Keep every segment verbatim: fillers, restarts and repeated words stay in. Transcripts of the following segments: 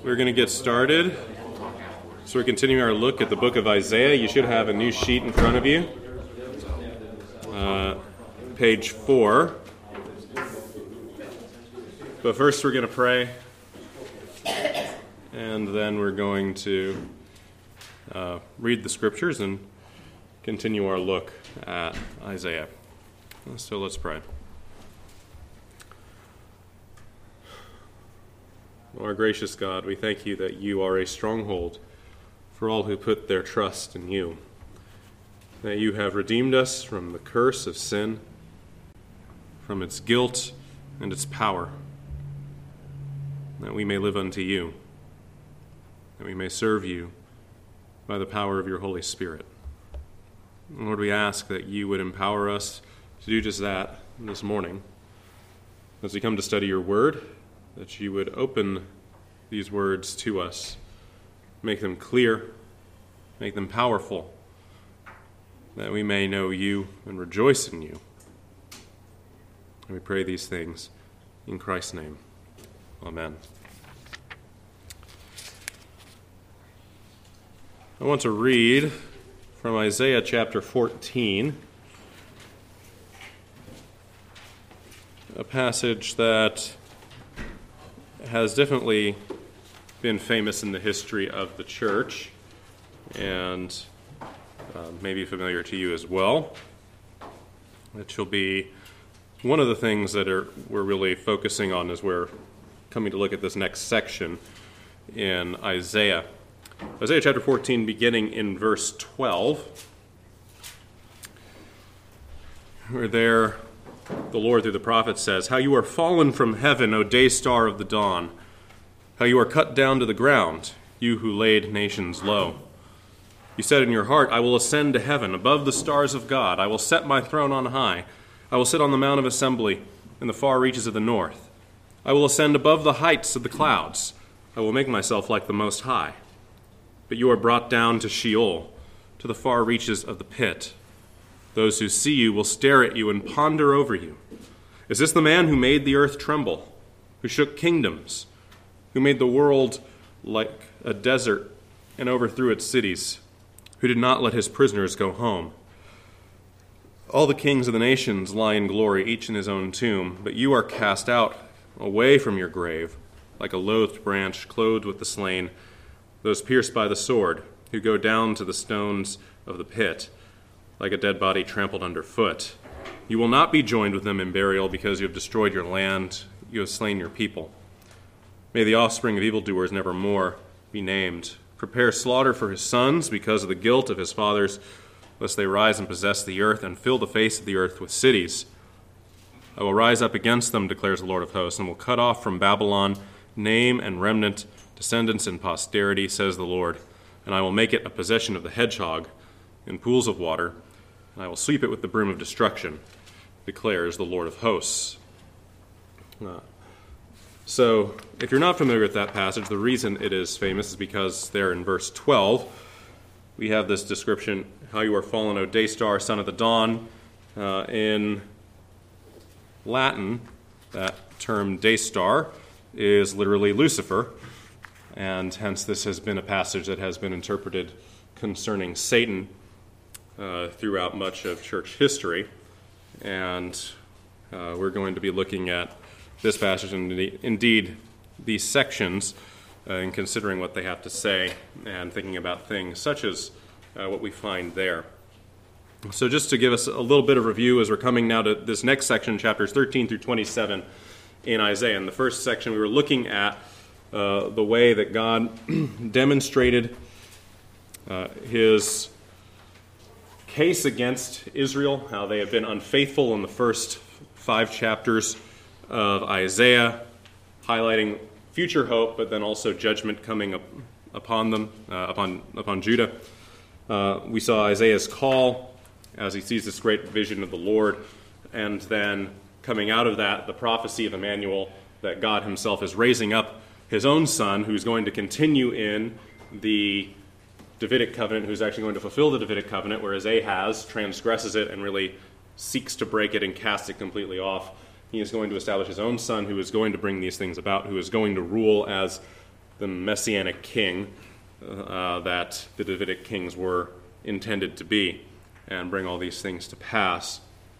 We're going to get started. So we're continuing our look at the book of Isaiah. You should have a new sheet in front of you. Uh, page four. But first we're going to pray. And then we're going to uh, read the scriptures and continue our look at Isaiah. So let's pray. Our gracious God, we thank you that you are a stronghold for all who put their trust in you, that you have redeemed us from the curse of sin, from its guilt and its power, that we may live unto you, that we may serve you by the power of your Holy Spirit. Lord, we ask that you would empower us to do just that this morning as we come to study your word, that you would open these words to us, make them clear, make them powerful, that we may know you and rejoice in you. And we pray these things in Christ's name. Amen. I want to read from Isaiah chapter fourteen, a passage that has definitely been famous in the history of the church and uh, maybe familiar to you as well. It shall be one of the things that are, we're really focusing on as we're coming to look at this next section in Isaiah. Isaiah chapter fourteen, beginning in verse twelve, where there the Lord through the prophet says, "How you are fallen from heaven, O day star of the dawn! How you are cut down to the ground, you who laid nations low. You said in your heart, I will ascend to heaven, above the stars of God. I will set my throne on high. I will sit on the mount of assembly in the far reaches of the north. I will ascend above the heights of the clouds. I will make myself like the Most High. But you are brought down to Sheol, to the far reaches of the pit. Those who see you will stare at you and ponder over you. Is this the man who made the earth tremble, who shook kingdoms, who made the world like a desert and overthrew its cities, who did not let his prisoners go home? All the kings of the nations lie in glory, each in his own tomb, but you are cast out away from your grave, like a loathed branch clothed with the slain, those pierced by the sword, who go down to the stones of the pit, like a dead body trampled underfoot. You will not be joined with them in burial, because you have destroyed your land, you have slain your people. May the offspring of evildoers nevermore be named. Prepare slaughter for his sons because of the guilt of his fathers, lest they rise and possess the earth and fill the face of the earth with cities. I will rise up against them, declares the Lord of hosts, and will cut off from Babylon name and remnant, descendants and posterity, says the Lord, and I will make it a possession of the hedgehog in pools of water, and I will sweep it with the broom of destruction, declares the Lord of hosts." Uh, so, if you're not familiar with that passage, the reason it is famous is because there in verse twelve, we have this description, how you are fallen, O day star, son of the dawn. Uh, in Latin, that term day star is literally Lucifer, and hence this has been a passage that has been interpreted concerning Satan uh, throughout much of church history. And uh, we're going to be looking at this passage and indeed these sections uh, and considering what they have to say and thinking about things such as uh, what we find there. So just to give us a little bit of review as we're coming now to this next section, chapters thirteen through twenty-seven in Isaiah. In the first section, we were looking at uh, the way that God demonstrated uh, his case against Israel, how they have been unfaithful in the first five chapters of Isaiah, highlighting future hope, but then also judgment coming up upon them, uh, upon upon Judah. Uh, we saw Isaiah's call as he sees this great vision of the Lord, and then coming out of that, the prophecy of Emmanuel, that God himself is raising up his own son, who's going to continue in the Davidic covenant, who's actually going to fulfill the Davidic covenant, whereas Ahaz transgresses it and really seeks to break it and cast it completely off. He is going to establish his own son who is going to bring these things about, who is going to rule as the messianic king uh, that the Davidic kings were intended to be, and bring all these things to pass.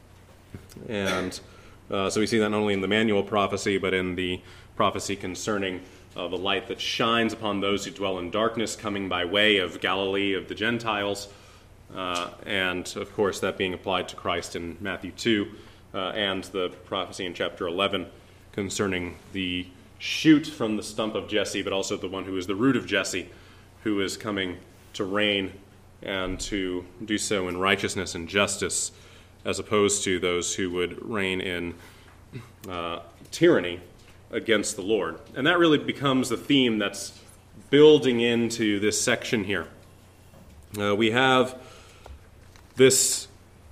And uh, so we see that not only in the Emmanuel prophecy, but in the prophecy concerning uh, the light that shines upon those who dwell in darkness, coming by way of Galilee of the Gentiles, uh, and of course that being applied to Christ in Matthew two, uh, and the prophecy in chapter eleven concerning the shoot from the stump of Jesse, but also the one who is the root of Jesse, who is coming to reign and to do so in righteousness and justice, as opposed to those who would reign in uh, tyranny against the Lord. And that really becomes the theme that's building into this section here. Uh, we have this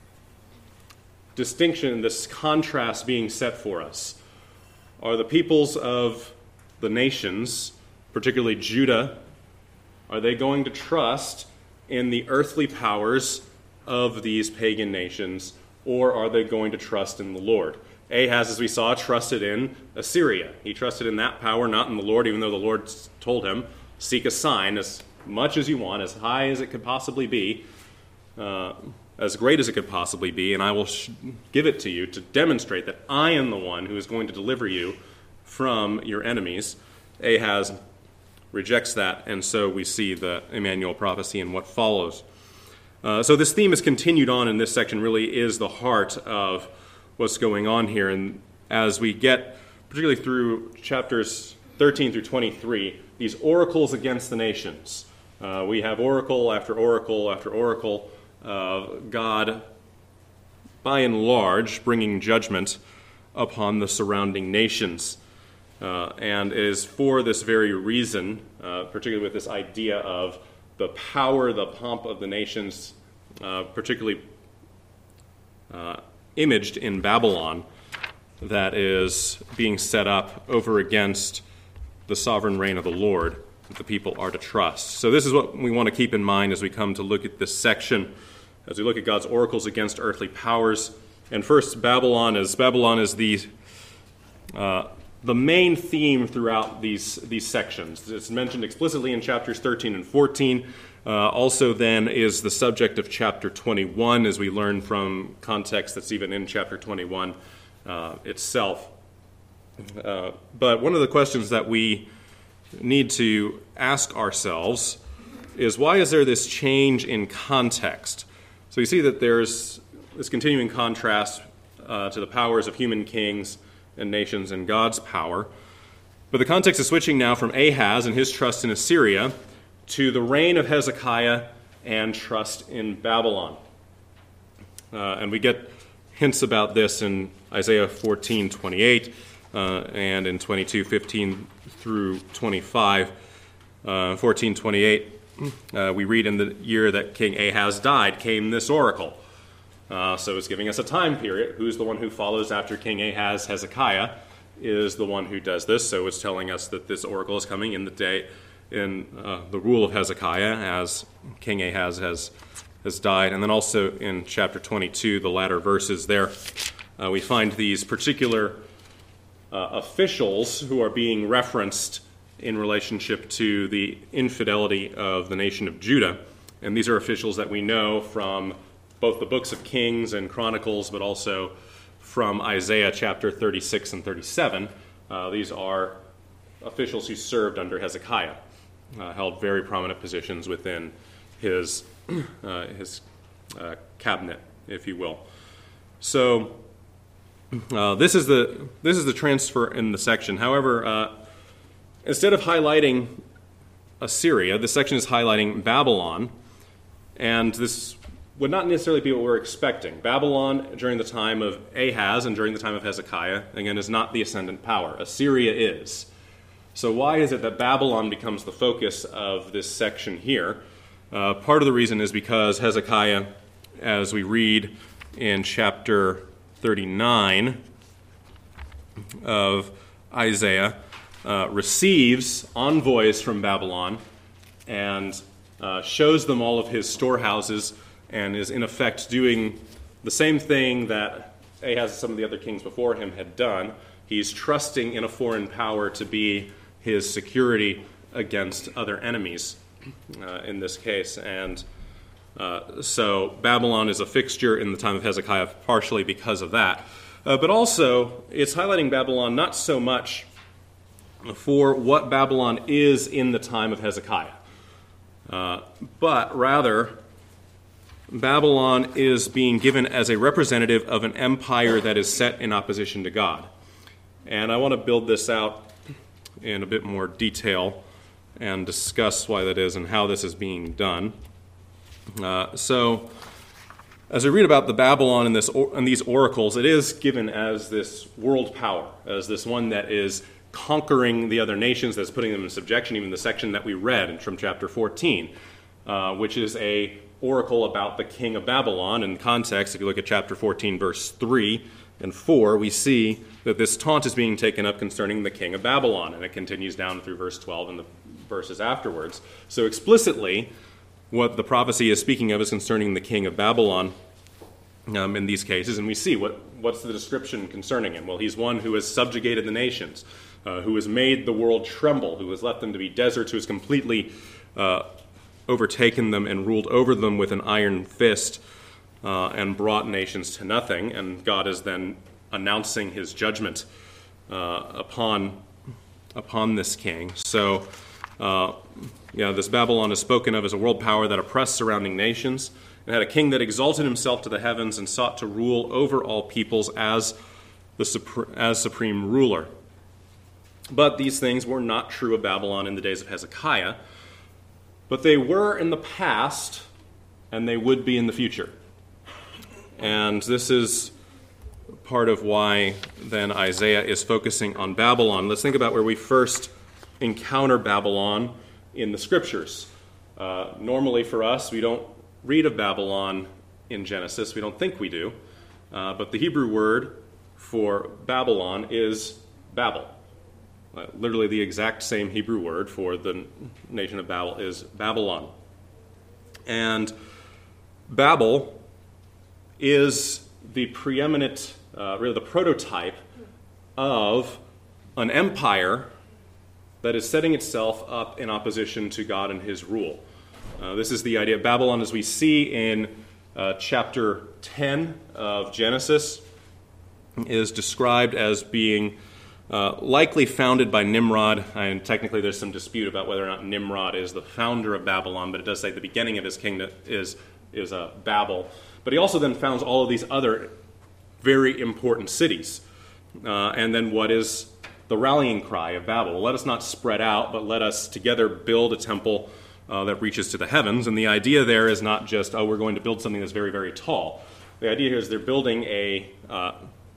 distinction, this contrast being set for us. Are the peoples of the nations, particularly Judah, are they going to trust in the earthly powers of these pagan nations, or are they going to trust in the Lord? Ahaz, as we saw, trusted in Assyria. He trusted in that power, not in the Lord, even though the Lord told him, seek a sign as much as you want, as high as it could possibly be, uh, as great as it could possibly be, and I will sh- give it to you to demonstrate that I am the one who is going to deliver you from your enemies. Ahaz rejects that, and so we see the Emmanuel prophecy and what follows. Uh, so this theme is continued on in this section, really is the heart of what's going on here. And as we get, particularly through chapters thirteen through twenty-three, these oracles against the nations. Uh, we have oracle after oracle after oracle of God, by and large, bringing judgment upon the surrounding nations. Uh, and it is for this very reason, uh, particularly with this idea of the power, the pomp of the nations, uh, particularly uh, imaged in Babylon, that is being set up over against the sovereign reign of the Lord that the people are to trust. So this is what we want to keep in mind as we come to look at this section, as we look at God's oracles against earthly powers. And first, Babylon is Babylon is the uh, the main theme throughout these these sections. It's mentioned explicitly in chapters thirteen and fourteen. Uh, also then is the subject of chapter twenty-one, as we learn from context that's even in chapter twenty-one uh, itself. Uh, but one of the questions that we need to ask ourselves is, why is there this change in context? So you see that there's this continuing contrast uh, to the powers of human kings and nations and God's power. But the context is switching now from Ahaz and his trust in Assyria to the reign of Hezekiah and trust in Babylon. Uh, and we get hints about this in Isaiah fourteen twenty-eight uh, and in twenty-two fifteen through twenty-five. Uh, fourteen twenty-eight, uh, we read, in the year that King Ahaz died came this oracle. Uh, so it's giving us a time period. Who's the one who follows after King Ahaz? Hezekiah is the one who does this. So it's telling us that this oracle is coming in the day, in uh, the rule of Hezekiah, as King Ahaz has has died. And then also in chapter twenty-two, the latter verses there, uh, we find these particular uh, officials who are being referenced in relationship to the infidelity of the nation of Judah. And these are officials that we know from both the books of Kings and Chronicles, but also from Isaiah chapter thirty-six and thirty-seven. Uh, these are officials who served under Hezekiah, uh, held very prominent positions within his uh, his uh, cabinet, if you will. So uh, this is the this is the transfer in the section. However, uh, instead of highlighting Assyria, this section is highlighting Babylon, and this would not necessarily be what we're expecting. Babylon, during the time of Ahaz and during the time of Hezekiah, again, is not the ascendant power. Assyria is. So why is it that Babylon becomes the focus of this section here? Uh, part of the reason is because Hezekiah, as we read in chapter thirty-nine of Isaiah, uh, receives envoys from Babylon and uh, shows them all of his storehouses, and is in effect doing the same thing that Ahaz and some of the other kings before him had done. He's trusting in a foreign power to be his security against other enemies uh, in this case. And uh, so Babylon is a fixture in the time of Hezekiah partially because of that. Uh, but also, it's highlighting Babylon not so much for what Babylon is in the time of Hezekiah, uh, but rather Babylon is being given as a representative of an empire that is set in opposition to God. And I want to build this out in a bit more detail and discuss why that is and how this is being done. Uh, so, as we read about the Babylon in, this, in these oracles, it is given as this world power, as this one that is conquering the other nations, that's putting them in subjection, even the section that we read from chapter fourteen, uh, which is a oracle about the king of Babylon. In context, if you look at chapter fourteen, verse three and four, we see that this taunt is being taken up concerning the king of Babylon, and it continues down through verse twelve and the verses afterwards. So explicitly, what the prophecy is speaking of is concerning the king of Babylon um, in these cases, and we see what, what's the description concerning him. Well, he's one who has subjugated the nations, uh, who has made the world tremble, who has left them to be deserts, who has completely uh, overtaken them and ruled over them with an iron fist uh, and brought nations to nothing. And God is then announcing his judgment uh, upon upon this king. So, uh, yeah, this Babylon is spoken of as a world power that oppressed surrounding nations and had a king that exalted himself to the heavens and sought to rule over all peoples as the supre- as supreme ruler. But these things were not true of Babylon in the days of Hezekiah, but they were in the past, and they would be in the future. And this is part of why then Isaiah is focusing on Babylon. Let's think about where we first encounter Babylon in the Scriptures. Uh, normally for us, we don't read of Babylon in Genesis. We don't think we do. Uh, but the Hebrew word for Babylon is Babel. Uh, literally the exact same Hebrew word for the nation of Babel is Babylon. And Babel is the preeminent, uh, really the prototype of an empire that is setting itself up in opposition to God and his rule. Uh, this is the idea of Babylon as we see in uh, chapter ten of Genesis is described as being Uh, likely founded by Nimrod, and technically there's some dispute about whether or not Nimrod is the founder of Babylon, but it does say the beginning of his kingdom is, is uh, Babel. But he also then founds all of these other very important cities. Uh, and then what is the rallying cry of Babel? Let us not spread out, but let us together build a temple uh, that reaches to the heavens. And the idea there is not just, oh, we're going to build something that's very, very tall. The idea here is they're building a... Uh,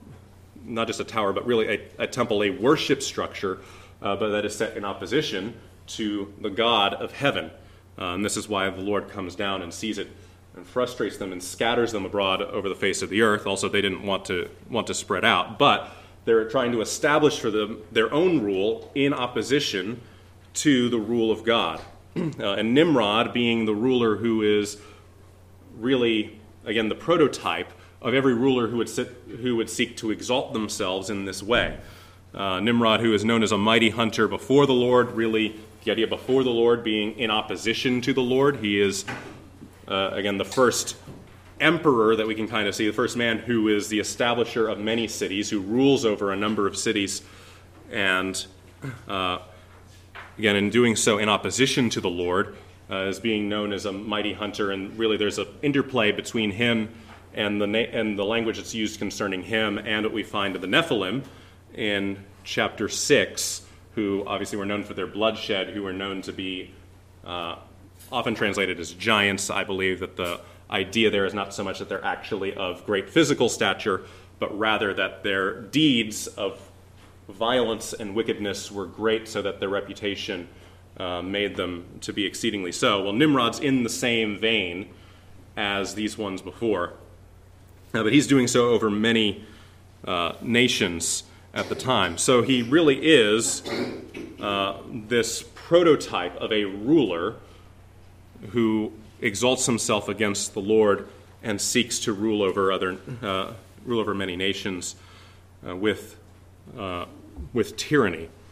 not just a tower, but really a, a temple, a worship structure, uh, but that is set in opposition to the God of heaven. Uh, and this is why the Lord comes down and sees it and frustrates them and scatters them abroad over the face of the earth. Also, they didn't want to want to spread out, but they're trying to establish for them their own rule in opposition to the rule of God. Uh, and Nimrod being the ruler who is really, again, the prototype of every ruler who would sit, who would seek to exalt themselves in this way. Uh, Nimrod, who is known as a mighty hunter before the Lord, really the idea before the Lord being in opposition to the Lord. He is, uh, again, the first emperor that we can kind of see, the first man who is the establisher of many cities, who rules over a number of cities, and uh, again, in doing so in opposition to the Lord, uh, is being known as a mighty hunter, and really there's an interplay between him and the na- and the language that's used concerning him and what we find of the Nephilim in chapter six, who obviously were known for their bloodshed, who were known to be uh, often translated as giants. I believe that the idea there is not so much that they're actually of great physical stature, but rather that their deeds of violence and wickedness were great, so that their reputation uh, made them to be exceedingly so. Well, Nimrod's in the same vein as these ones before. Uh, but he's doing so over many uh, nations at the time. So he really is uh, this prototype of a ruler who exalts himself against the Lord and seeks to rule over other, uh, rule over many nations uh, with uh, with tyranny.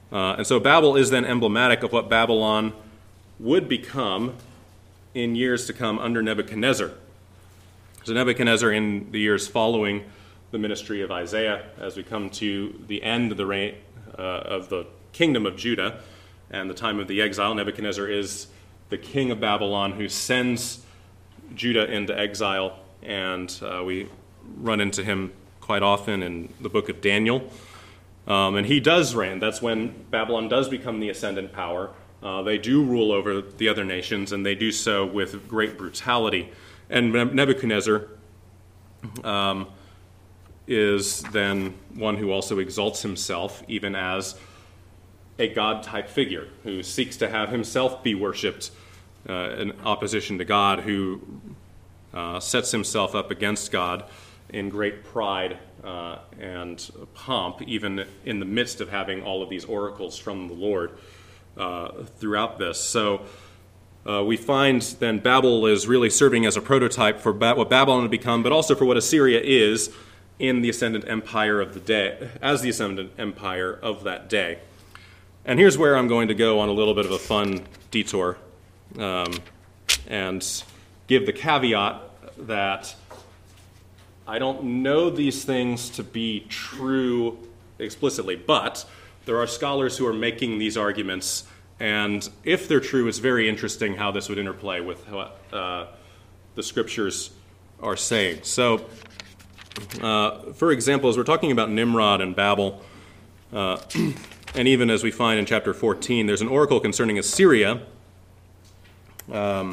Uh, and so Babel is then emblematic of what Babylon would become in years to come under Nebuchadnezzar. So Nebuchadnezzar, in the years following the ministry of Isaiah, as we come to the end of the reign uh, of the kingdom of Judah and the time of the exile, Nebuchadnezzar is the king of Babylon who sends Judah into exile, and uh, we run into him quite often in the book of Daniel. Um, and he does reign. That's when Babylon does become the ascendant power. Uh, they do rule over the other nations, and they do so with great brutality. And Nebuchadnezzar um, is then one who also exalts himself even as a God-type figure who seeks to have himself be worshipped uh, in opposition to God, who uh, sets himself up against God in great pride uh, and pomp, even in the midst of having all of these oracles from the Lord uh, throughout this. So uh, we find then Babel is really serving as a prototype for ba- what Babylon would become, but also for what Assyria is in the ascendant empire of the day, as the ascendant empire of that day. And here's where I'm going to go on a little bit of a fun detour um, and give the caveat that I don't know these things to be true explicitly, but there are scholars who are making these arguments, and if they're true, it's very interesting how this would interplay with what uh, the scriptures are saying. So, uh, for example, as we're talking about Nimrod and Babel, uh, and even as we find in chapter fourteen, there's an oracle concerning Assyria, um,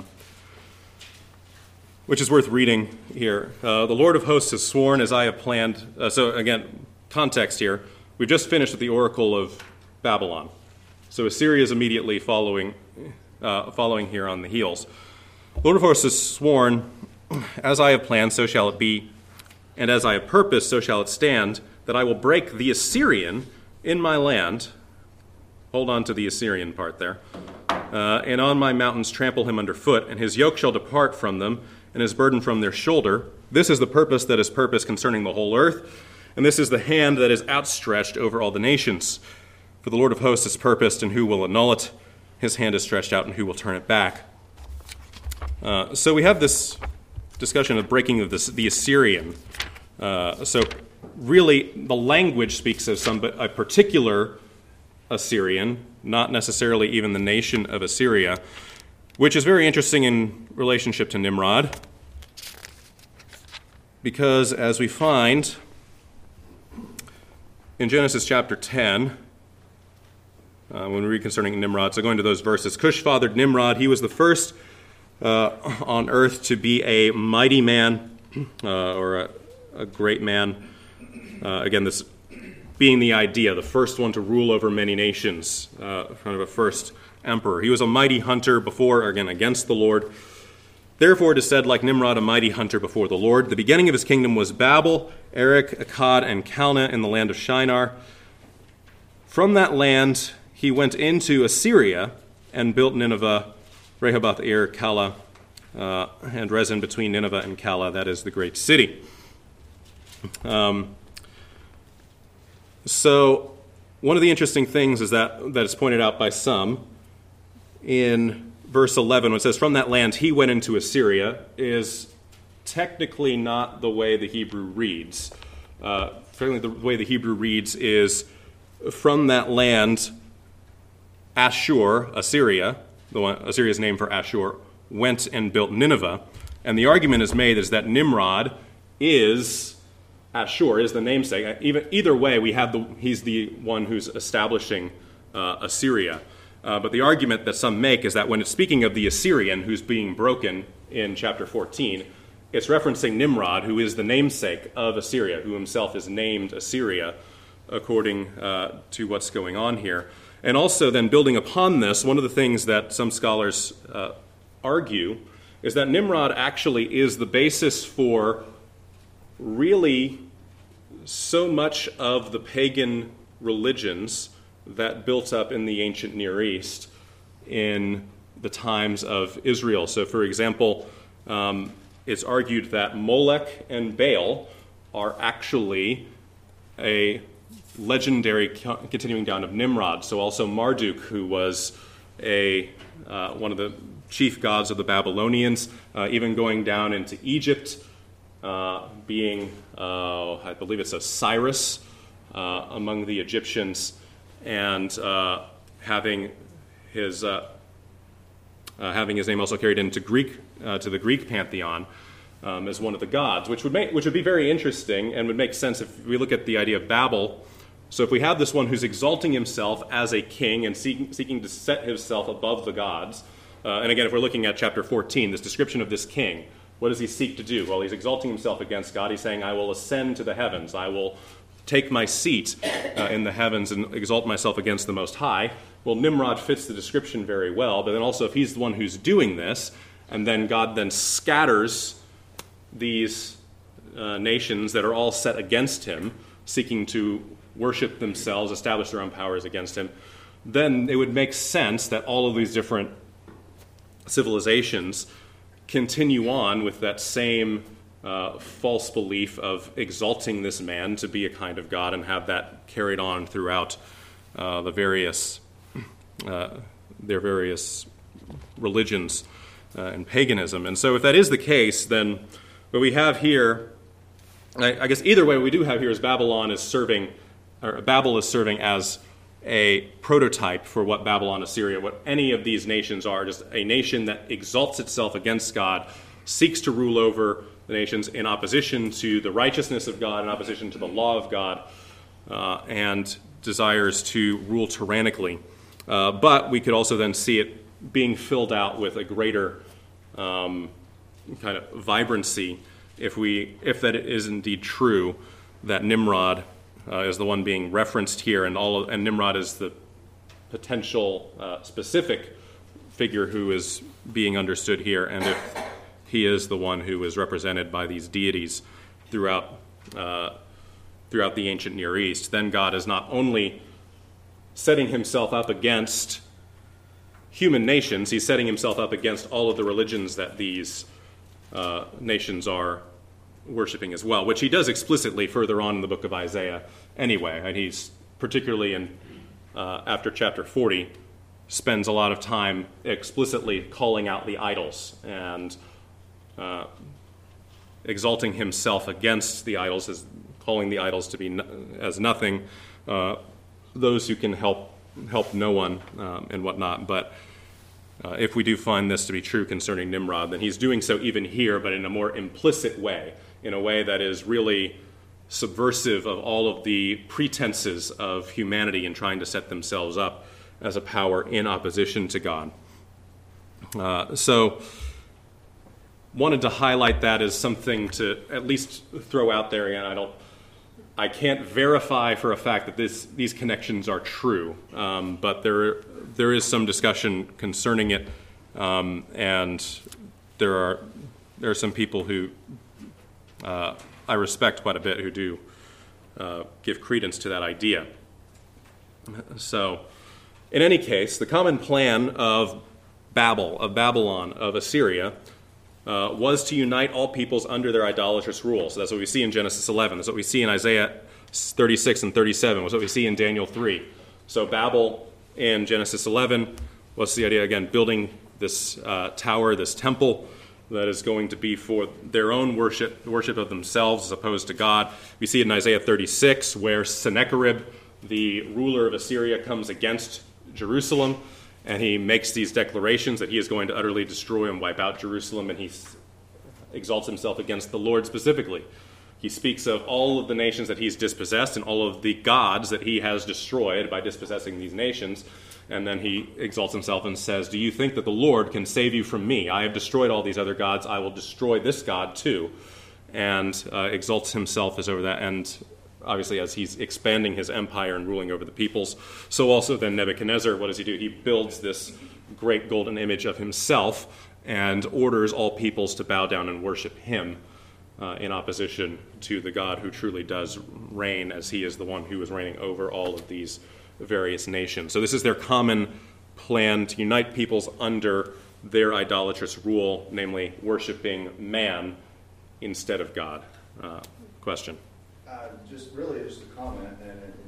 which is worth reading here. Uh, the Lord of hosts has sworn as I have planned. Uh, so again, context here. We've just finished with the oracle of Babylon. So Assyria is immediately following, uh, following here on the heels. The Lord of hosts has sworn, as I have planned, so shall it be, and as I have purposed, so shall it stand, that I will break the Assyrian in my land. Hold on to the Assyrian part there. Uh, and on my mountains trample him underfoot, and his yoke shall depart from them, and his burden from their shoulder. This is the purpose that is purposed concerning the whole earth, and this is the hand that is outstretched over all the nations. For the Lord of hosts is purposed, and who will annul it? His hand is stretched out, and who will turn it back? Uh, so we have this discussion of breaking of this, the Assyrian. Uh, so really, the language speaks of some a particular Assyrian, not necessarily even the nation of Assyria, which is very interesting in relationship to Nimrod, because as we find in Genesis chapter ten, uh, when we read concerning Nimrod, so going to those verses, Cush fathered Nimrod. He was the first uh, on earth to be a mighty man, uh, or a, a great man. Uh, again, this being the idea, the first one to rule over many nations, uh, kind of a first emperor. He was a mighty hunter before, again, against the Lord. Therefore it is said, like Nimrod, a mighty hunter before the Lord. The beginning of his kingdom was Babel, Erech, Akkad, and Calneh in the land of Shinar. From that land he went into Assyria and built Nineveh, Rehoboth-ir, Calah, uh, and Rezin between Nineveh and Calah. That is the great city. Um, so one of the interesting things is that that is pointed out by some in verse eleven, when it says, from that land he went into Assyria, is technically not the way the Hebrew reads. Uh, certainly the way the Hebrew reads is, from that land, Ashur, Assyria, the one, Assyria's name for Ashur, went and built Nineveh. And the argument is made is that Nimrod is, Ashur is the namesake. Even, either way, we have the, he's the one who's establishing uh, Assyria. Uh, but the argument that some make is that when it's speaking of the Assyrian who's being broken in chapter fourteen, it's referencing Nimrod, who is the namesake of Assyria, who himself is named Assyria, according uh, to what's going on here. And also then building upon this, one of the things that some scholars uh, argue is that Nimrod actually is the basis for really so much of the pagan religions that built up in the ancient Near East in the times of Israel. So, for example, um, it's argued that Molech and Baal are actually a legendary continuing down of Nimrod. So also Marduk, who was a uh, one of the chief gods of the Babylonians, uh, even going down into Egypt, uh, being, uh, I believe it's Osiris uh, among the Egyptians, and uh, having his uh, uh, having his name also carried into Greek uh, to the Greek pantheon um, as one of the gods, which would make which would be very interesting and would make sense if we look at the idea of Babel. So if we have this one who's exalting himself as a king and seeking, seeking to set himself above the gods, uh, and again, if we're looking at chapter fourteen, this description of this king, what does he seek to do? Well, he's exalting himself against God. He's saying, I will ascend to the heavens. I will take my seat uh, in the heavens and exalt myself against the Most High. Well, Nimrod fits the description very well, but then also if he's the one who's doing this, and then God then scatters these uh, nations that are all set against him, seeking to worship themselves, establish their own powers against him, then it would make sense that all of these different civilizations continue on with that same uh, false belief of exalting this man to be a kind of God and have that carried on throughout uh, the various uh, their various religions uh, and paganism. And so if that is the case, then what we have here, I, I guess either way what we do have here is Babylon is serving or Babel is serving as a prototype for what Babylon, Assyria, what any of these nations are, just a nation that exalts itself against God, seeks to rule over the nations in opposition to the righteousness of God, in opposition to the law of God, uh, and desires to rule tyrannically. Uh, but we could also then see it being filled out with a greater um, kind of vibrancy if we, if that is indeed true, that Nimrod Uh, is the one being referenced here, and all of, and Nimrod is the potential uh, specific figure who is being understood here, and if he is the one who is represented by these deities throughout uh, throughout the ancient Near East, then God is not only setting himself up against human nations, he's setting himself up against all of the religions that these uh, nations are worshiping as well, which he does explicitly further on in the book of Isaiah anyway. And he's particularly in uh, after chapter forty spends a lot of time explicitly calling out the idols and uh, exalting himself against the idols, as calling the idols to be no, as nothing, uh, those who can help help no one um, and whatnot. But uh, if we do find this to be true concerning Nimrod, then he's doing so even here, but in a more implicit way, in a way that is really subversive of all of the pretenses of humanity in trying to set themselves up as a power in opposition to God. Uh, so, wanted to highlight that as something to at least throw out there. And I don't, I can't verify for a fact that this these connections are true, um, but there there is some discussion concerning it, um, and there are there are some people who Uh, I respect quite a bit who do uh, give credence to that idea. So, in any case, the common plan of Babel, of Babylon, of Assyria, uh, was to unite all peoples under their idolatrous rule. So that's what we see in Genesis eleven. That's what we see in Isaiah thirty-six and thirty-seven. That's what we see in Daniel three. So Babel in Genesis eleven was the idea, again, building this uh, tower, this temple, that is going to be for their own worship, worship of themselves as opposed to God. We see it in Isaiah thirty-six, where Sennacherib, the ruler of Assyria, comes against Jerusalem, and he makes these declarations that he is going to utterly destroy and wipe out Jerusalem, and he exalts himself against the Lord specifically. He speaks of all of the nations that he's dispossessed and all of the gods that he has destroyed by dispossessing these nations. And then he exalts himself and says, do you think that the Lord can save you from me? I have destroyed all these other gods. I will destroy this God too. And uh, exalts himself as over that. And obviously as he's expanding his empire and ruling over the peoples. So also then Nebuchadnezzar, what does he do? He builds this great golden image of himself and orders all peoples to bow down and worship him uh, in opposition to the God who truly does reign, as he is the one who is reigning over all of these various nations. So this is their common plan, to unite peoples under their idolatrous rule, namely worshiping man instead of God. Uh, question? Uh, just really just a comment, and in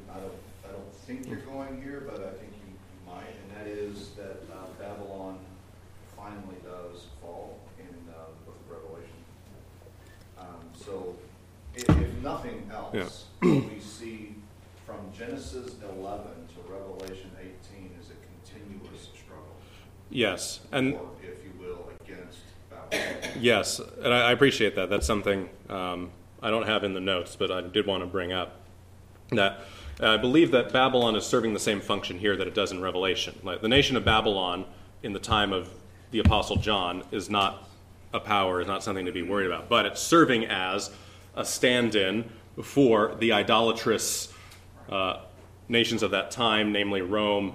I don't, I don't think you're going here, but I think you, you might, and that is that uh, Babylon finally does fall in uh, the book of Revelation. Um, so, if, if nothing else, yeah. what we see from Genesis eleven to Revelation eighteen is a continuous struggle. Yes, and or, if you will, against Babylon. Yes, and I, I appreciate that. That's something um, I don't have in the notes, but I did want to bring up that uh, I believe that Babylon is serving the same function here that it does in Revelation. Like the nation of Babylon in the time of the Apostle John is not a power, is not something to be worried about, but it's serving as a stand-in for the idolatrous uh, nations of that time, namely Rome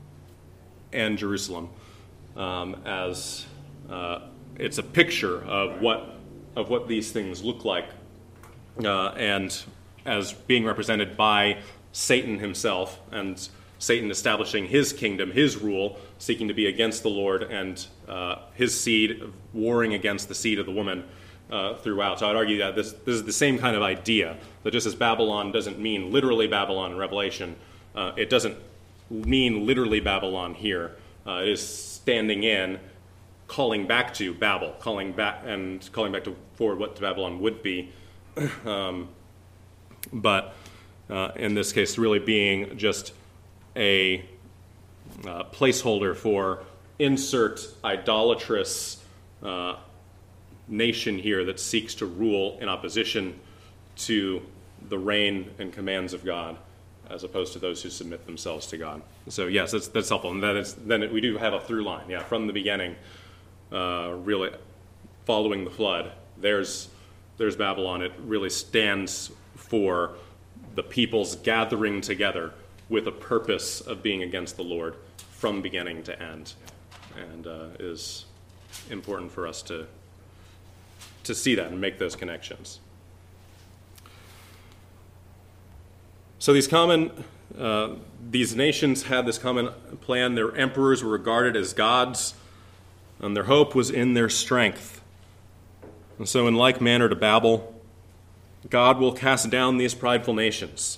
and Jerusalem, um, as uh, it's a picture of what of what these things look like, uh, and as being represented by Satan himself, and Satan establishing his kingdom, his rule, seeking to be against the Lord, and uh, his seed warring against the seed of the woman uh, throughout. So I'd argue that this, this is the same kind of idea, that just as Babylon doesn't mean literally Babylon in Revelation, uh, it doesn't mean literally Babylon here. Uh, it is standing in, calling back to Babel, calling back and calling back to forward what Babylon would be. um, but uh, in this case, really being just a uh, placeholder for insert idolatrous uh, nation here that seeks to rule in opposition to the reign and commands of God, as opposed to those who submit themselves to God. So yes, that's that's helpful, and that is, then it, we do have a through line, yeah, from the beginning, uh, really following the flood. There's there's Babylon. It really stands for the peoples gathering together with a purpose of being against the Lord from beginning to end, and uh, is important for us to to see that and make those connections. So these common, uh, these nations had this common plan. Their emperors were regarded as gods, and their hope was in their strength. And so in like manner to Babel, God will cast down these prideful nations.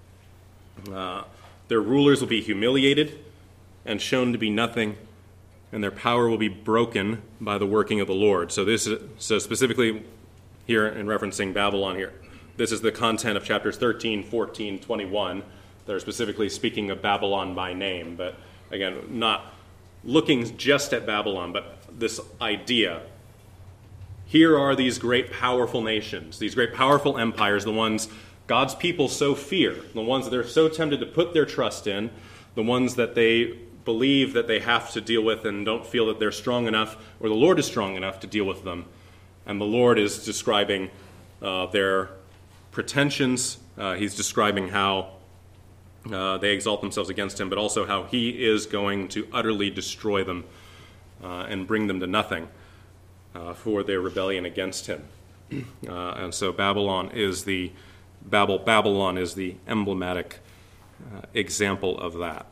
Uh, their rulers will be humiliated and shown to be nothing, and their power will be broken by the working of the Lord. So this is, so specifically here in referencing Babylon here, this is the content of chapters thirteen, fourteen, twenty-one. They're specifically speaking of Babylon by name, but again, not looking just at Babylon, but this idea. Here are these great powerful nations, these great powerful empires, the ones God's people so fear, the ones that they're so tempted to put their trust in, the ones that they believe that they have to deal with and don't feel that they're strong enough, or the Lord is strong enough to deal with them. And the Lord is describing uh, their pretensions. Uh, he's describing how uh, they exalt themselves against him, but also how he is going to utterly destroy them uh, and bring them to nothing uh, for their rebellion against him. Uh, and so Babylon is the Babel, Babylon is the emblematic uh, example of that,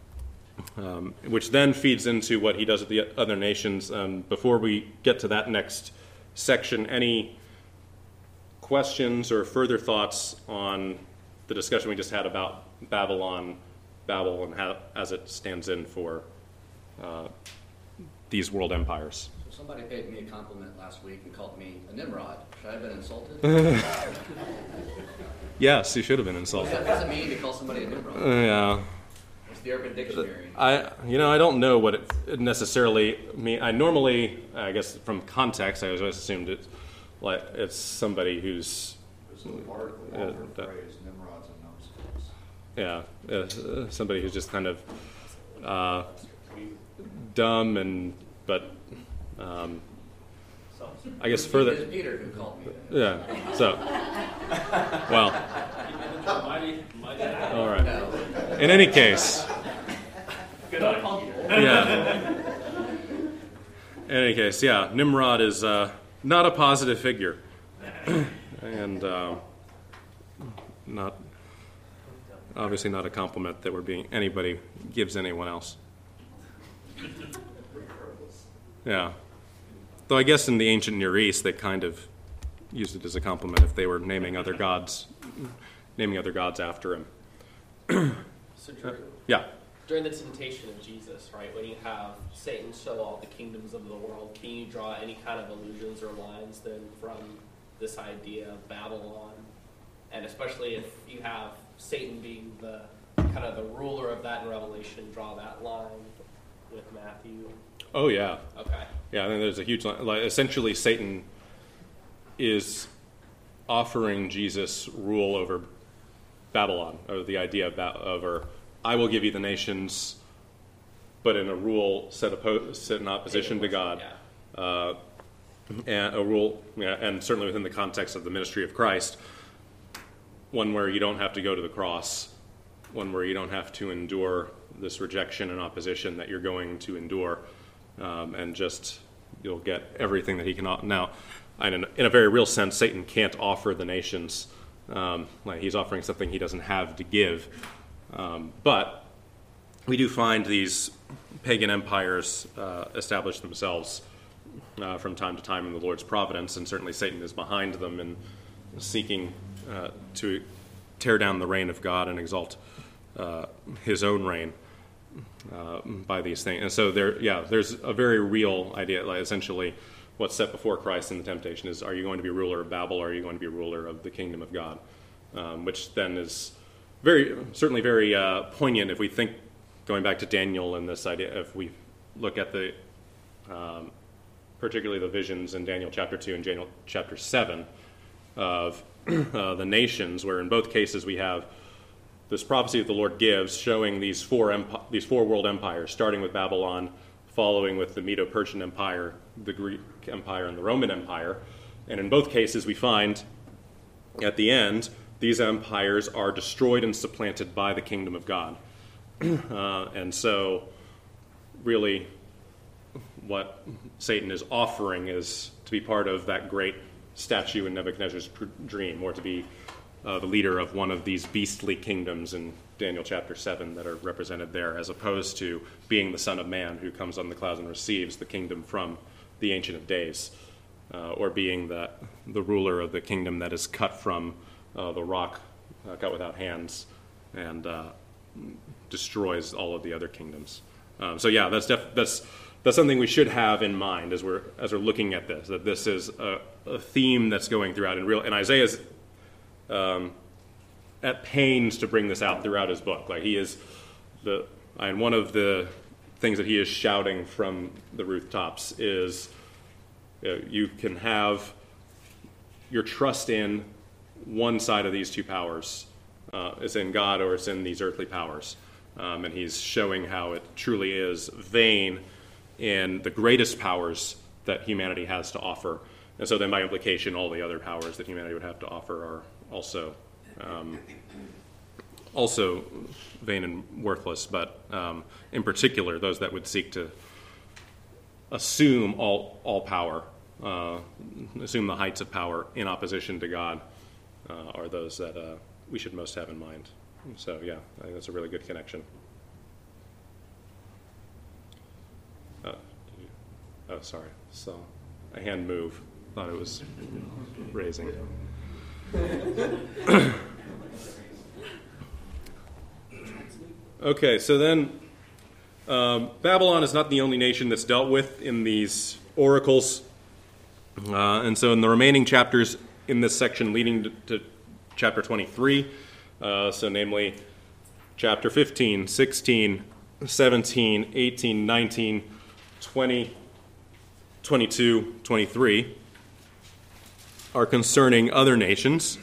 um, which then feeds into what he does with the other nations. Um, before we get to that next section, any questions or further thoughts on the discussion we just had about Babylon, Babel, and how as it stands in for uh, these world empires? So somebody paid me a compliment last week and called me a Nimrod. Should I have been insulted? Yes, you should have been insulted. What does it mean to call somebody a Nimrod? Uh, yeah. It's the Urban Dictionary. I, you know, I don't know what it necessarily means. I normally, I guess, from context, I always assumed it's like it's somebody who's There's a part of the uh, Walter that- phrase, Nimrods and numbskulls. yeah, uh, somebody who's just kind of uh, dumb and but um, I guess further. It was Peter who called me that. Yeah. So, well, all right. No. In any case, Don't yeah. In any case, yeah, Nimrod is uh, not a positive figure, and uh, not obviously not a compliment that we're being anybody gives anyone else. Yeah. Though I guess in the ancient Near East, they kind of used it as a compliment if they were naming other gods, naming other gods after him. So Drew, Yeah. during the temptation of Jesus, right, when you have Satan show all the kingdoms of the world, can you draw any kind of allusions or lines then from this idea of Babylon? And especially if you have Satan being the kind of the ruler of that in Revelation, draw that line with Matthew. Oh, yeah. Okay. Yeah, I think there's a huge line. Like, essentially, Satan is offering Jesus rule over Babylon, or the idea of ba- over, I will give you the nations, but in a rule set, oppo- set in opposition to God. Yeah. Uh, and a rule, yeah, and certainly within the context of the ministry of Christ, one where you don't have to go to the cross, one where you don't have to endure this rejection and opposition that you're going to endure, um, and just you'll get everything that he can. Now, in a, in a very real sense, Satan can't offer the nations. Um, like he's offering something he doesn't have to give. Um, but we do find these pagan empires uh, establish themselves uh, from time to time in the Lord's providence, and certainly Satan is behind them in seeking uh, to tear down the reign of God and exalt uh, his own reign uh, by these things. And so there, yeah, there's a very real idea, like essentially what's set before Christ in the temptation is, are you going to be ruler of Babel, or are you going to be ruler of the kingdom of God? Um, which then is very, certainly very uh, poignant if we think, going back to Daniel and this idea, if we look at the, um, particularly the visions in Daniel chapter two and Daniel chapter seven of uh, the nations, where in both cases we have this prophecy that the Lord gives showing these four empi- these four world empires, starting with Babylon, following with the Medo-Persian Empire, the Greek Empire, and the Roman Empire. And in both cases we find at the end these empires are destroyed and supplanted by the kingdom of God. Uh, and so really what Satan is offering is to be part of that great statue in Nebuchadnezzar's dream, or to be uh, the leader of one of these beastly kingdoms in Daniel chapter seven that are represented there, as opposed to being the Son of Man who comes on the clouds and receives the kingdom from the Ancient of Days, uh, or being the, the ruler of the kingdom that is cut from uh, the rock, uh, cut without hands, and uh, destroys all of the other kingdoms. Um, so yeah, that's def- that's that's something we should have in mind as we're as we're looking at this. That this is a, a theme that's going throughout in real. And Isaiah's um, at pains to bring this out throughout his book. Like he is the and one of the things that he is shouting from the rooftops is, uh, you can have your trust in one side of these two powers. Uh, it's in God or it's in these earthly powers. Um, and he's showing how it truly is vain in the greatest powers that humanity has to offer. And so then by implication, all the other powers that humanity would have to offer are also um, also vain and worthless, but um, in particular, those that would seek to assume all, all power, uh, assume the heights of power in opposition to God, uh, are those that uh, we should most have in mind. So yeah, I think that's a really good connection. Uh, did you, oh, sorry. So a hand move. Thought it was raising. Okay, so then um, Babylon is not the only nation that's dealt with in these oracles. Uh, and so in the remaining chapters in this section leading to, to chapter twenty-three, uh, so namely chapter fifteen, sixteen, seventeen, eighteen, nineteen, twenty, twenty-two, twenty-three, are concerning other nations.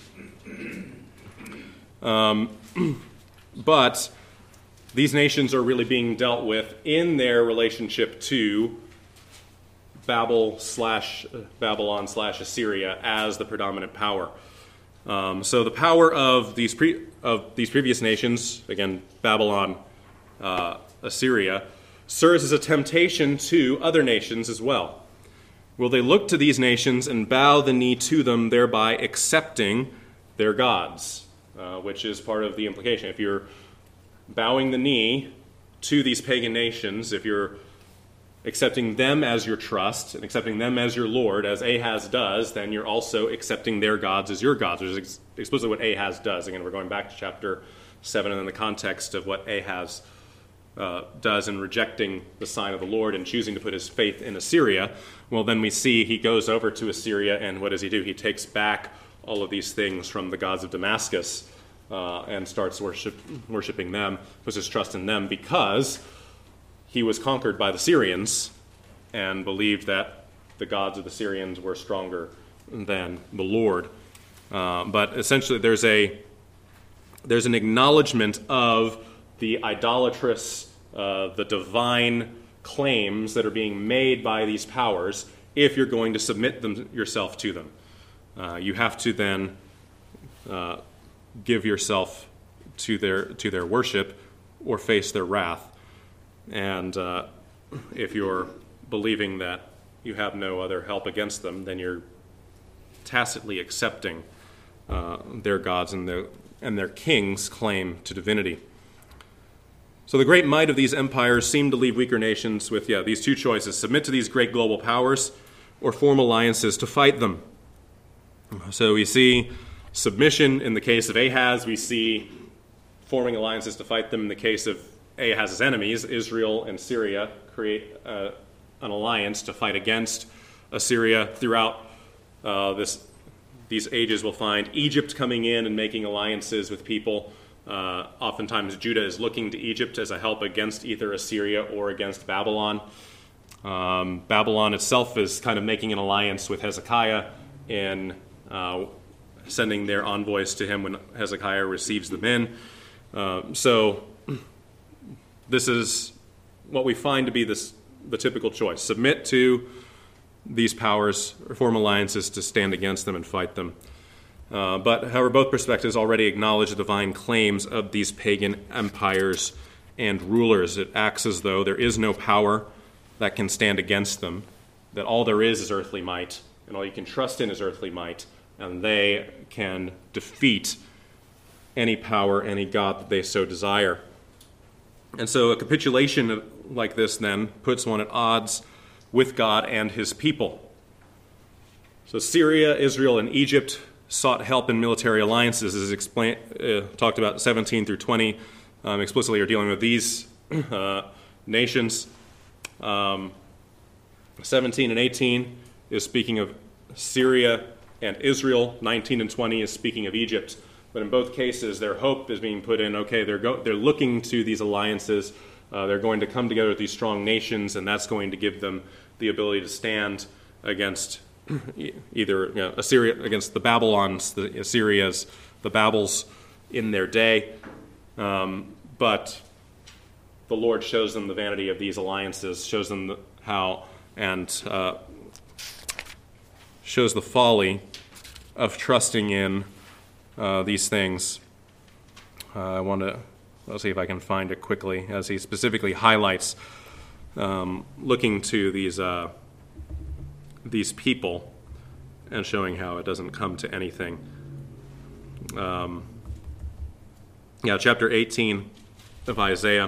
Um, but these nations are really being dealt with in their relationship to Babel slash Babylon slash Assyria as the predominant power. Um, so the power of these pre, of these previous nations, again Babylon, uh, Assyria, serves as a temptation to other nations as well. Will they look to these nations and bow the knee to them, thereby accepting their gods, uh, which is part of the implication. If you're bowing the knee to these pagan nations, if you're accepting them as your trust and accepting them as your Lord, as Ahaz does, then you're also accepting their gods as your gods, which is ex- explicitly what Ahaz does. Again, we're going back to chapter seven, and in the context of what Ahaz uh, does in rejecting the sign of the Lord and choosing to put his faith in Assyria, well, then we see he goes over to Assyria, and what does he do? He takes back all of these things from the gods of Damascus uh, and starts worship, worshiping them, puts his trust in them, because he was conquered by the Syrians and believed that the gods of the Syrians were stronger than the Lord. Uh, but essentially there's a there's an acknowledgement of the idolatrous, uh, the divine claims that are being made by these powers if you're going to submit them yourself to them. Uh, you have to then uh, give yourself to their to their worship or face their wrath. And uh, if you're believing that you have no other help against them, then you're tacitly accepting uh, their gods and their, and their kings' claim to divinity. So the great might of these empires seemed to leave weaker nations with, yeah, these two choices: submit to these great global powers or form alliances to fight them. So we see submission in the case of Ahaz. We see forming alliances to fight them in the case of Ahaz's enemies. Israel and Syria create uh, an alliance to fight against Assyria. Throughout uh, this, these ages, we'll find Egypt coming in and making alliances with people. Uh, oftentimes Judah is looking to Egypt as a help against either Assyria or against Babylon. Um, Babylon itself is kind of making an alliance with Hezekiah in uh, sending their envoys to him when Hezekiah receives them in. Uh, so this is what we find to be this, the typical choice: submit to these powers, or form alliances to stand against them and fight them. Uh, but, however, both perspectives already acknowledge the divine claims of these pagan empires and rulers. It acts as though there is no power that can stand against them, that all there is is earthly might, and all you can trust in is earthly might, and they can defeat any power, any god that they so desire. And so a capitulation like this then puts one at odds with God and his people. So Syria, Israel, and Egypt sought help in military alliances, as explained, uh, talked about seventeen through twenty, um, explicitly are dealing with these uh, nations. Um, seventeen and eighteen is speaking of Syria and Israel. nineteen and twenty is speaking of Egypt. But in both cases, their hope is being put in, okay, they're, go- they're looking to these alliances. Uh, they're going to come together with these strong nations, and that's going to give them the ability to stand against either, you know, Assyria, against the Babylons, the Assyrias, the Babels in their day. Um, but the Lord shows them the vanity of these alliances, shows them the, how, and uh, shows the folly of trusting in uh, these things. Uh, I want to, let's see if I can find it quickly, as he specifically highlights um, looking to these uh, these people and showing how it doesn't come to anything. Um, yeah, chapter eighteen of Isaiah.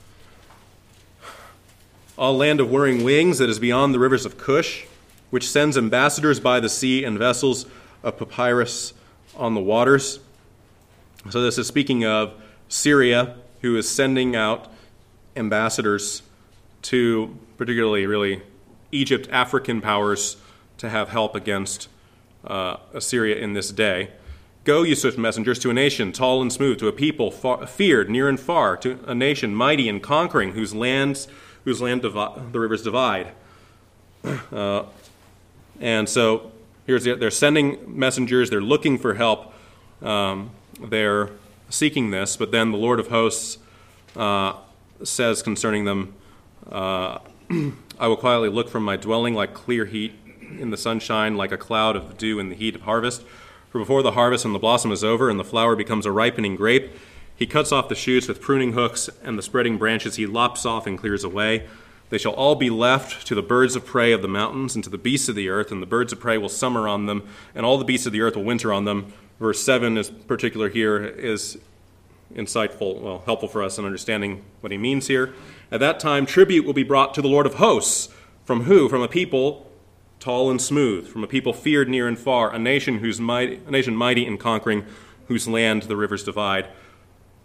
All land of whirring wings that is beyond the rivers of Cush, which sends ambassadors by the sea and vessels of papyrus on the waters. So this is speaking of Syria, who is sending out ambassadors to particularly really Egypt, African powers, to have help against uh, Assyria in this day. Go, you swift messengers, to a nation tall and smooth, to a people far, feared near and far, to a nation mighty and conquering, whose lands, whose land divi- the rivers divide. Uh, and so here's the, they're sending messengers. They're looking for help. Um, they're seeking this, but then the Lord of hosts uh, says concerning them, uh, I will quietly look from my dwelling like clear heat in the sunshine, like a cloud of dew in the heat of harvest. For before the harvest and the blossom is over and the flower becomes a ripening grape, he cuts off the shoots with pruning hooks, and the spreading branches he lops off and clears away. They shall all be left to the birds of prey of the mountains and to the beasts of the earth, and the birds of prey will summer on them, and all the beasts of the earth will winter on them. Verse seven is particular here, is insightful, well, helpful for us in understanding what he means here. At that time, tribute will be brought to the Lord of hosts. From who? From a people tall and smooth, from a people feared near and far, a nation whose mighty, a nation mighty and conquering, whose land the rivers divide.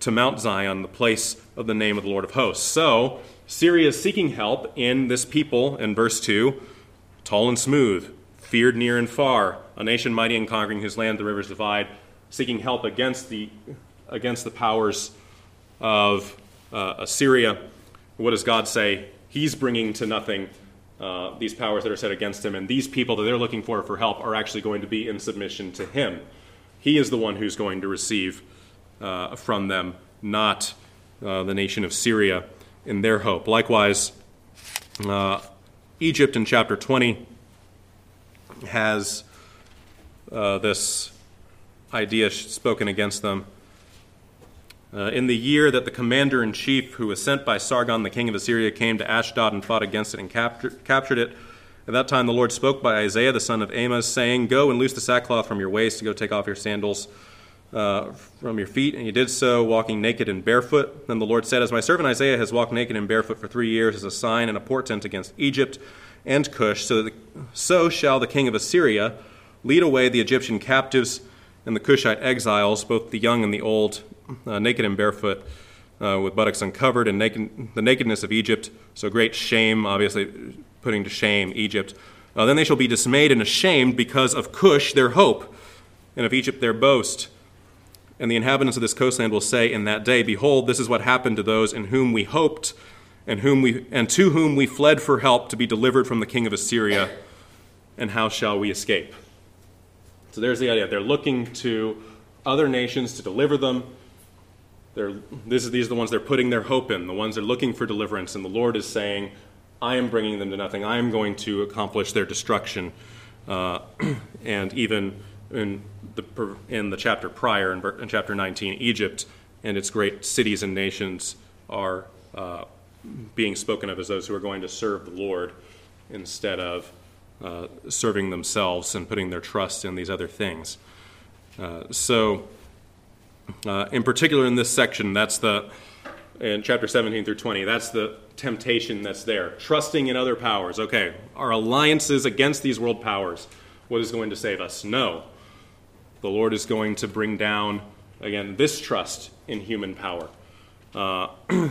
to Mount Zion, the place of the name of the Lord of hosts. So Syria is seeking help in this people, in verse two, tall and smooth, feared near and far, a nation mighty and conquering, whose land the rivers divide, seeking help against the against the powers of uh, Assyria. What does God say? He's bringing to nothing uh, these powers that are set against him, and these people that they're looking for for help are actually going to be in submission to him. He is the one who's going to receive uh, from them, not uh, the nation of Syria in their hope. Likewise, uh, Egypt in chapter twenty has uh, this idea spoken against them. Uh, in the year that the commander-in-chief who was sent by Sargon, the king of Assyria, came to Ashdod and fought against it and captured, captured it, at that time the Lord spoke by Isaiah the son of Amos, saying, "Go and loose the sackcloth from your waist, and go take off your sandals uh, from your feet." And he did so, walking naked and barefoot. Then the Lord said, "As my servant Isaiah has walked naked and barefoot for three years as a sign and a portent against Egypt and Cush, so, that the, so shall the king of Assyria lead away the Egyptian captives and the Cushite exiles, both the young and the old, uh, naked and barefoot, uh, with buttocks uncovered, and naked, the nakedness of Egypt, so great shame," obviously putting to shame Egypt. Uh, "then they shall be dismayed and ashamed because of Cush, their hope, and of Egypt, their boast. And the inhabitants of this coastland will say in that day, Behold, this is what happened to those in whom we hoped, and whom we and to whom we fled for help to be delivered from the king of Assyria, and how shall we escape?" So there's the idea. They're looking to other nations to deliver them. They're, this is, these are the ones they're putting their hope in, the ones they're looking for deliverance. And the Lord is saying, I am bringing them to nothing. I am going to accomplish their destruction. Uh, and even in the, in the chapter prior, in, in chapter nineteen, Egypt and its great cities and nations are uh, being spoken of as those who are going to serve the Lord instead of Uh, serving themselves and putting their trust in these other things. Uh, so, uh, in particular in this section, that's the, in chapter seventeen through twenty, that's the temptation that's there. Trusting in other powers. Okay, our alliances against these world powers, what is going to save us? No. The Lord is going to bring down, again, this trust in human power. Uh,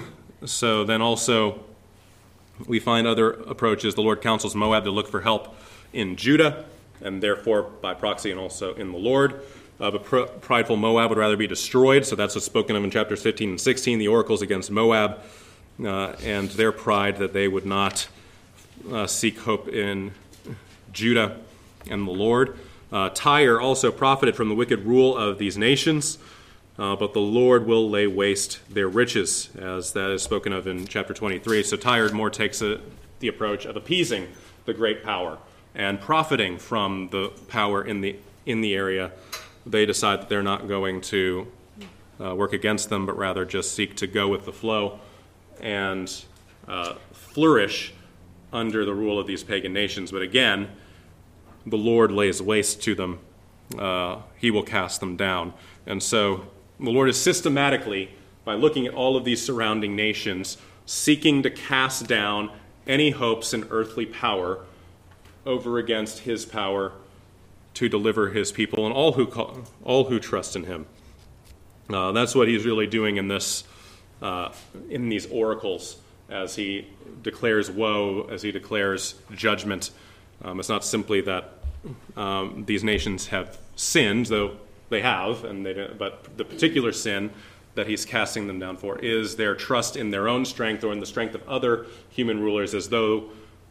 so then also, we find other approaches. The Lord counsels Moab to look for help in Judah, and therefore by proxy and also in the Lord. Uh, but pr- prideful Moab would rather be destroyed, so that's what's spoken of in chapters fifteen and sixteen, the oracles against Moab, uh, and their pride that they would not uh, seek hope in Judah and the Lord. Uh, Tyre also profited from the wicked rule of these nations, Uh, but the Lord will lay waste their riches, as that is spoken of in chapter twenty-three. So Tyre more takes a, the approach of appeasing the great power and profiting from the power in the in the area. They decide that they're not going to uh, work against them, but rather just seek to go with the flow and uh, flourish under the rule of these pagan nations. But again, the Lord lays waste to them. Uh, he will cast them down. And so the Lord is systematically, by looking at all of these surrounding nations, seeking to cast down any hopes in earthly power over against his power to deliver his people and all who call, all who trust in him. Uh, that's what he's really doing in this, uh, in these oracles, as he declares woe, as he declares judgment. Um, it's not simply that um, these nations have sinned, though they have, and they don't, but the particular sin that he's casting them down for is their trust in their own strength or in the strength of other human rulers, as though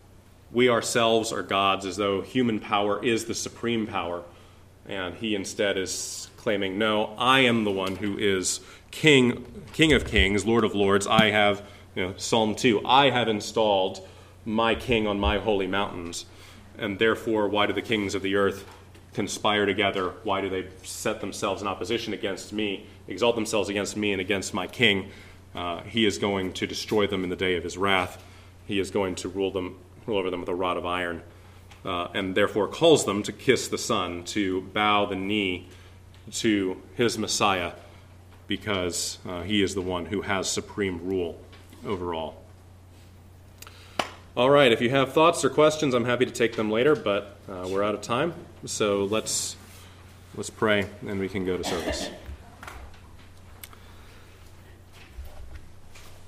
we ourselves are gods, as though human power is the supreme power. And he instead is claiming, no, I am the one who is king, king of kings, Lord of lords. I have, you know, Psalm two, I have installed my king on my holy mountains. And therefore, why do the kings of the earth conspire together? Why do they set themselves in opposition against me, exalt themselves against me and against my king? Uh, he is going to destroy them in the day of his wrath. He is going to rule them, rule over them with a rod of iron, uh, and therefore calls them to kiss the Son, to bow the knee to his Messiah, because uh, he is the one who has supreme rule over all. All right, if you have thoughts or questions, I'm happy to take them later, but uh, we're out of time. So let's let's pray, and we can go to service.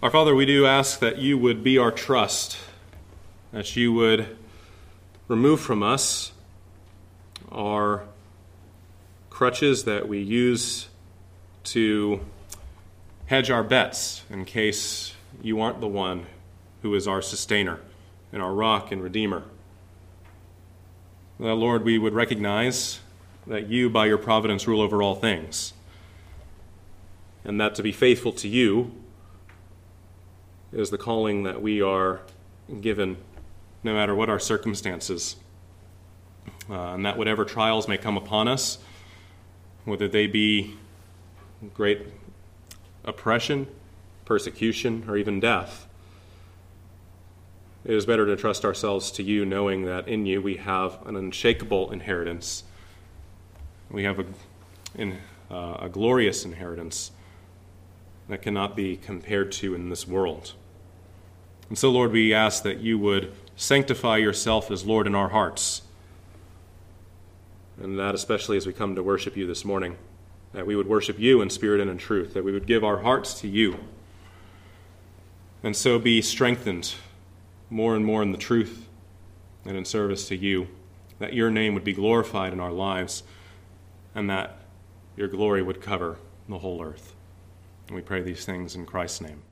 Our Father, we do ask that you would be our trust, that you would remove from us our crutches that we use to hedge our bets in case you aren't the one who is our sustainer and our rock and redeemer. That, Lord, we would recognize that you, by your providence, rule over all things, and that to be faithful to you is the calling that we are given no matter what our circumstances, uh, and that whatever trials may come upon us, whether they be great oppression, persecution, or even death, it is better to trust ourselves to you, knowing that in you we have an unshakable inheritance. We have a, in, uh, a glorious inheritance that cannot be compared to in this world. And so, Lord, we ask that you would sanctify yourself as Lord in our hearts, and that especially as we come to worship you this morning, that we would worship you in spirit and in truth, that we would give our hearts to you, and so be strengthened more and more in the truth and in service to you, that your name would be glorified in our lives, and that your glory would cover the whole earth. And we pray these things in Christ's name.